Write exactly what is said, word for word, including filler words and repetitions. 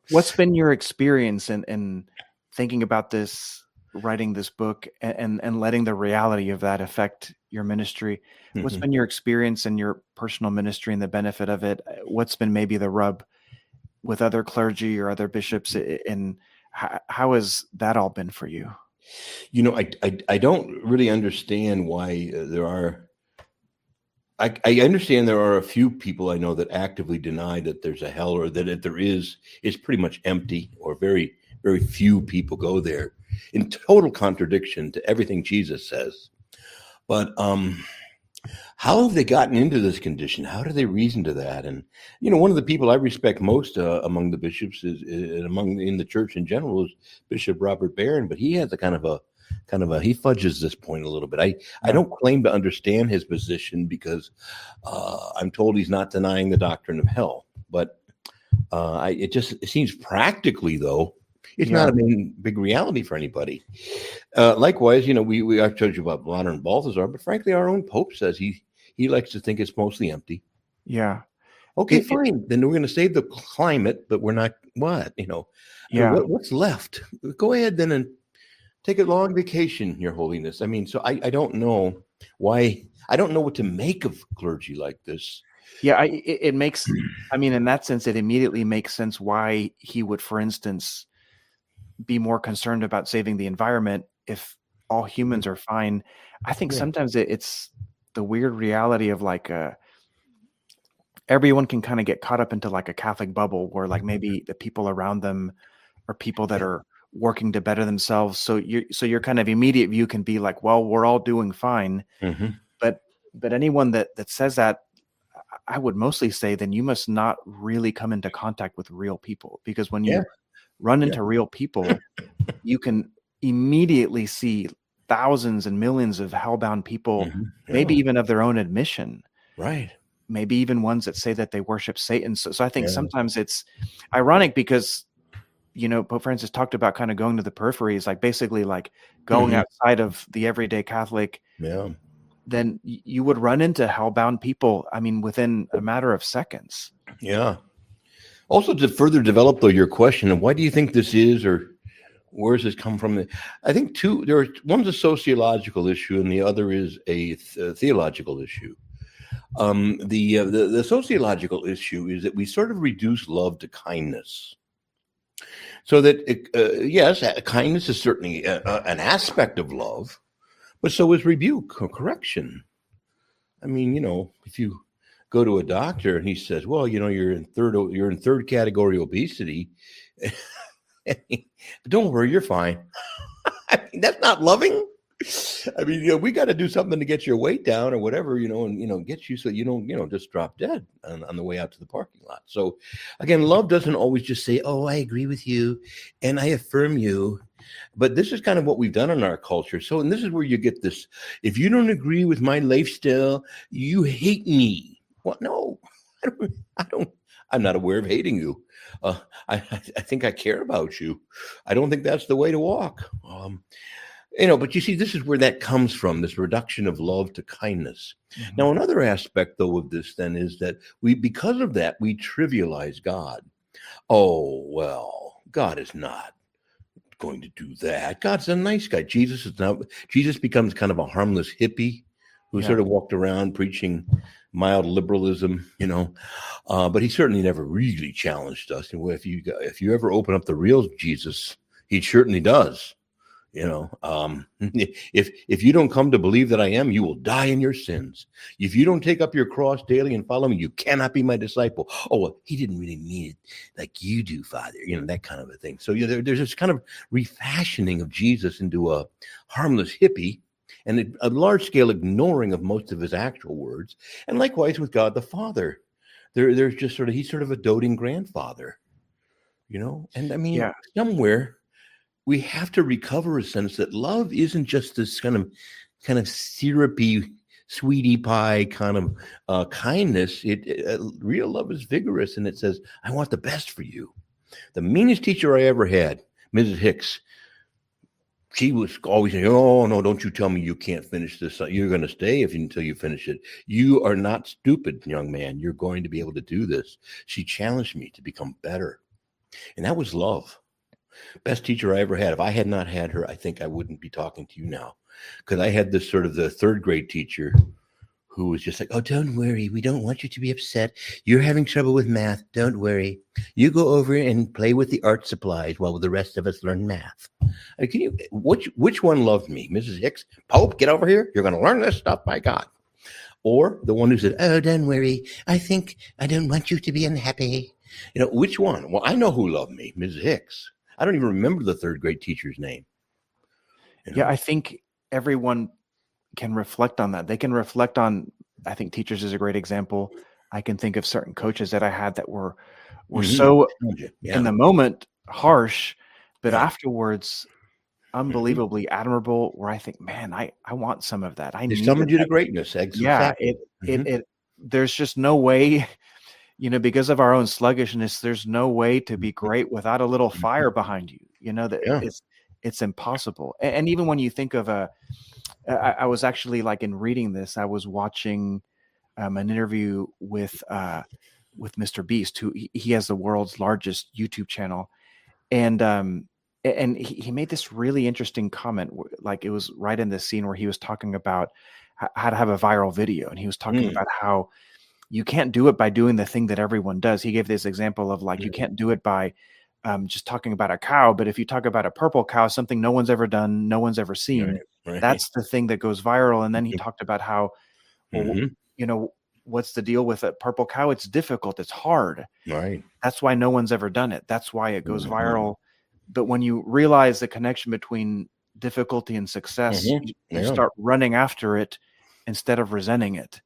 What's been your experience in, in thinking about this, writing this book, and, and, and letting the reality of that affect your ministry? What's Mm-hmm. been your experience in your personal ministry and the benefit of it? What's been maybe the rub with other clergy or other bishops, and how, how has that all been for you? You know, I, I, I don't really understand why uh, there are, I, I understand there are a few people I know that actively deny that there's a hell, or that if there is, it's pretty much empty, or very, very few people go there, in total contradiction to everything Jesus says. But um, how have they gotten into this condition? How do they reason to that? And, you know, one of the people I respect most uh, among the bishops is, is among in the church in general is Bishop Robert Barron, but he has a kind of a kind of a, he fudges this point a little bit. I, yeah. I don't claim to understand his position, because uh, I'm told he's not denying the doctrine of hell, but uh, I, it just, it seems practically though, it's yeah. not a main, big reality for anybody. Uh, likewise, you know, we, we, I've told you about modern Balthazar, but frankly, our own Pope says he, he likes to think it's mostly empty. Yeah. Okay, it, fine. It, then we're going to save the climate, but we're not, what, you know, yeah. I mean, what, what's left? Go ahead then and take a long vacation, Your Holiness. I mean, so I, I don't know why, I don't know what to make of clergy like this. Yeah, I, it, it makes, I mean, in that sense, it immediately makes sense why he would, for instance, be more concerned about saving the environment if all humans are fine. I think yeah. sometimes it, it's the weird reality of like, uh, everyone can kind of get caught up into like a Catholic bubble where like maybe the people around them are people that yeah. are working to better themselves. So you so your kind of immediate view can be like, well, we're all doing fine. Mm-hmm. But but anyone that that says that, I would mostly say then you must not really come into contact with real people, because when you yeah. run into yeah. real people, you can immediately see thousands and millions of hellbound people, mm-hmm. yeah. maybe even of their own admission. Right. Maybe even ones that say that they worship Satan. So, so I think yeah. sometimes it's ironic because, you know, Pope Francis talked about kind of going to the peripheries, like basically like going mm-hmm. outside of the everyday Catholic. Yeah. Then you would run into hellbound people, I mean, within a matter of seconds. Yeah. Also, to further develop, though, your question of why do you think this is, or where does this come from? I think two, there are, one's a sociological issue and the other is a, th- a theological issue. Um, the, uh, the the sociological issue is that we sort of reduce love to kindness. So that, it, uh, yes, kindness is certainly a, a, an aspect of love, but so is rebuke or correction. I mean, you know, if you go to a doctor and he says, well, you know, you're in third, you're in third category obesity, but don't worry, you're fine. I mean, that's not loving. I mean, you know, we got to do something to get your weight down or whatever, you know, and, you know, get you so you don't, you know, just drop dead on, on the way out to the parking lot. So again, love doesn't always just say, oh, I agree with you and I affirm you. But this is kind of what we've done in our culture. So, and this is where you get this, if you don't agree with my lifestyle, you hate me. Well, no, I don't, I don't I'm not aware of hating you. Uh, I, I think I care about you. I don't think that's the way to walk. Um, You know, but you see, this is where that comes from, this reduction of love to kindness. Mm-hmm. Now, another aspect, though, of this then is that we, because of that, we trivialize God. Oh, well, God is not going to do that. God's a nice guy. Jesus is not, Jesus becomes kind of a harmless hippie who yeah. sort of walked around preaching mild liberalism, you know, uh, but he certainly never really challenged us. And if you, if you ever open up the real Jesus, he certainly does. You know, um, if if you don't come to believe that I am, you will die in your sins. If you don't take up your cross daily and follow me, you cannot be my disciple. Oh, well, he didn't really mean it like you do, Father. You know, that kind of a thing. So you know, there, there's this kind of refashioning of Jesus into a harmless hippie and a, a large scale ignoring of most of his actual words. And likewise with God the Father, there there's just sort of he's sort of a doting grandfather, you know. And I mean, yeah. somewhere. We have to recover a sense that love isn't just this kind of kind of syrupy, sweetie pie kind of uh, kindness. It, it uh, real love is vigorous, and it says, "I want the best for you." The meanest teacher I ever had, Missus Hicks, she was always saying, "Oh no, don't you tell me you can't finish this. You're going to stay if you, until you finish it. You are not stupid, young man. You're going to be able to do this." She challenged me to become better. And that was love. Best teacher I ever had. If I had not had her, I think I wouldn't be talking to you now, because I had this sort of the third grade teacher who was just like, oh, don't worry. We don't want you to be upset. You're having trouble with math. Don't worry. You go over and play with the art supplies while the rest of us learn math. Uh, Can you, which, which one loved me? Missus Hicks? Pope, get over here. You're going to learn this stuff, my God. Or the one who said, oh, don't worry. I think I don't want you to be unhappy. You know, which one? Well, I know who loved me, Missus Hicks. I don't even remember the third grade teacher's name. You know? Yeah, I think everyone can reflect on that. They can reflect on, I think teachers is a great example. I can think of certain coaches that I had that were were Mhm. so Yeah. in the moment harsh, but Yeah. afterwards unbelievably admirable, where I think, man, I, I want some of that. I They need summoned you to that. greatness. Ex- Yeah, exactly. it, Mhm. it it there's just no way, you know, because of our own sluggishness, there's no way to be great without a little fire behind you. You know, that Yeah. it's it's impossible. And, and even when you think of a, I, I was actually like in reading this, I was watching um, an interview with uh, with Mister Beast, who he, he has the world's largest YouTube channel, and um, a- and he, he made this really interesting comment. wh- Like it was right in this scene where he was talking about h- how to have a viral video, and he was talking Mm. about how you can't do it by doing the thing that everyone does. He gave this example of like you Mm. can't do it by um, just talking about a cow, but if you talk about a purple cow, something no one's ever done, no one's ever seen, Right. Right. that's the thing that goes viral. And then he talked about how, well, Mhm. you know, what's the deal with a purple cow? It's difficult. It's hard. Right. That's why no one's ever done it. That's why it goes Mhm. viral. But when you realize the connection between difficulty and success, Mhm. you, you Yeah. start running after it instead of resenting it.